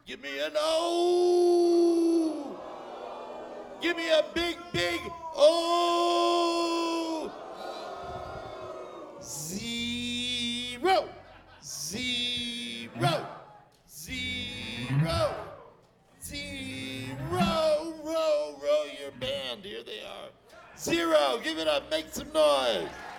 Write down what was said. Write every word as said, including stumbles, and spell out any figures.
Give me an O. Give me a big, big O. Zero. Zero. Zero. Zero. Row, row your band. Here they are. Zero. Give it up. Make some noise.